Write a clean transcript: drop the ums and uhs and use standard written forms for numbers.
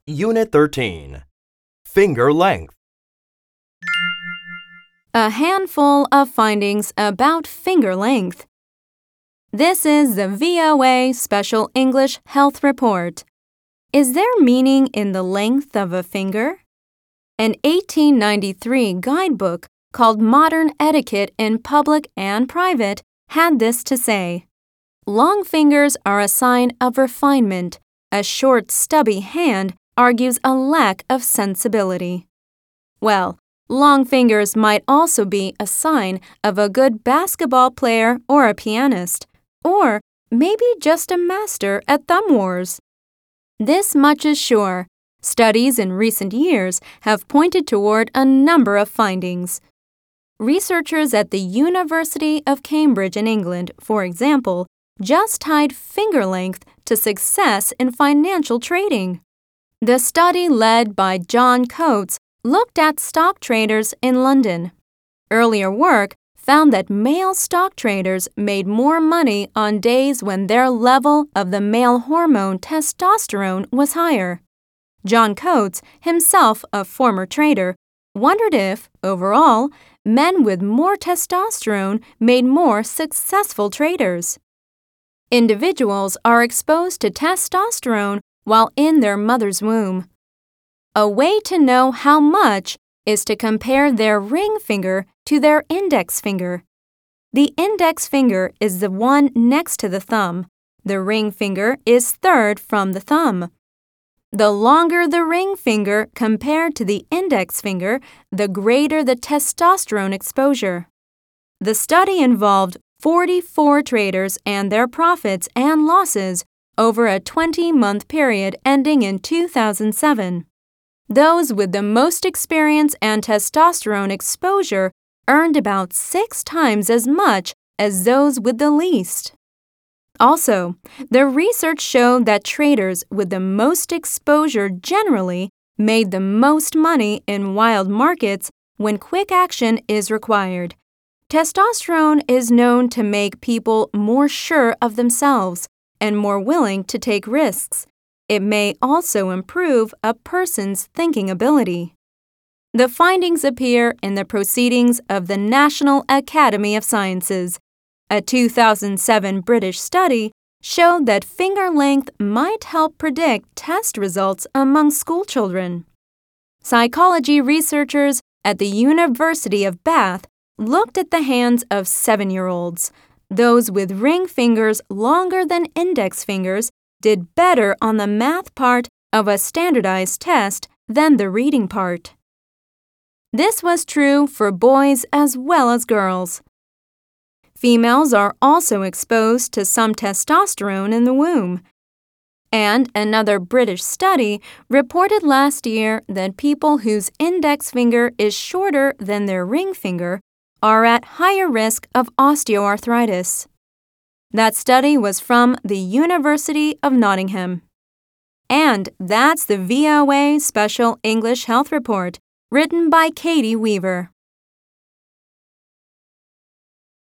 Unit 13. Finger length. A handful of findings about finger length. This is the VOA Special English Health Report. Is there meaning in the length of a finger? An 1893 guidebook called Modern Etiquette in Public and Private had this to say: long fingers are a sign of refinement. A short, stubby hand argues a lack of sensibility. Well, long fingers might also be a sign of a good basketball player or a pianist, or maybe just a master at thumb wars. This much is sure. Studies in recent years have pointed toward a number of findings. Researchers at the University of Cambridge in England, for example, just tied finger length to success in financial trading. The study led by John Coates looked at stock traders in London. Earlier work found that male stock traders made more money on days when their level of the male hormone testosterone was higher. John Coates, himself a former trader, wondered if, overall, men with more testosterone made more successful traders. Individuals are exposed to testosterone while in their mother's womb. A way to know how much is to compare their ring finger to their index finger. The index finger is the one next to the thumb. The ring finger is third from the thumb. The longer the ring finger compared to the index finger, the greater the testosterone exposure. The study involved 44 traders and their profits and losses over a 20-month period ending in 2007. Those with the most experience and testosterone exposure earned about 6 times as much as those with the least. Also, the research showed that traders with the most exposure generally made the most money in wild markets when quick action is required. Testosterone is known to make people more sure of themselves and more willing to take risks. It may also improve a person's thinking ability. The findings appear in the Proceedings of the National Academy of Sciences. A 2007 British study showed that finger length might help predict test results among schoolchildren. Psychology researchers at the University of Bath looked at the hands of 7-year-olds. Those with ring fingers longer than index fingers did better on the math part of a standardized test than the reading part. This was true for boys as well as girls. Females are also exposed to some testosterone in the womb. And another British study reported last year that people whose index finger is shorter than their ring finger are at higher risk of osteoarthritis. That study was from the University of Nottingham. And that's the VOA Special English Health Report, written by Katie Weaver.